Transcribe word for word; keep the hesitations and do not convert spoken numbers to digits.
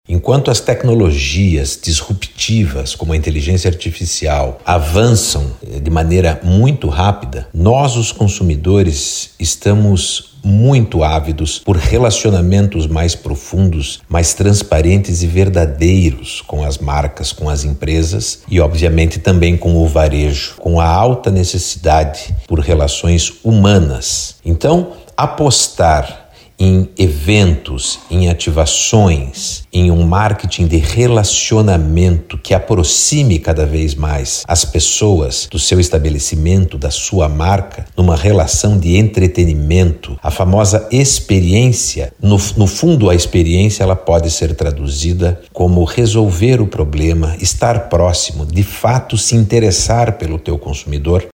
Enquanto as tecnologias disruptivas, como a inteligência artificial, avançam de maneira muito rápida, nós, os consumidores, estamos muito ávidos por relacionamentos mais profundos, mais transparentes e verdadeiros com as marcas, com as empresas e, obviamente, também com o varejo, com a alta necessidade por relações humanas. Então, apostar em eventos, em ativações, em um marketing de relacionamento que aproxime cada vez mais as pessoas do seu estabelecimento, da sua marca, numa relação de entretenimento, a famosa experiência. No, no fundo, a experiência ela pode ser traduzida como resolver o problema, estar próximo, de fato se interessar pelo teu consumidor.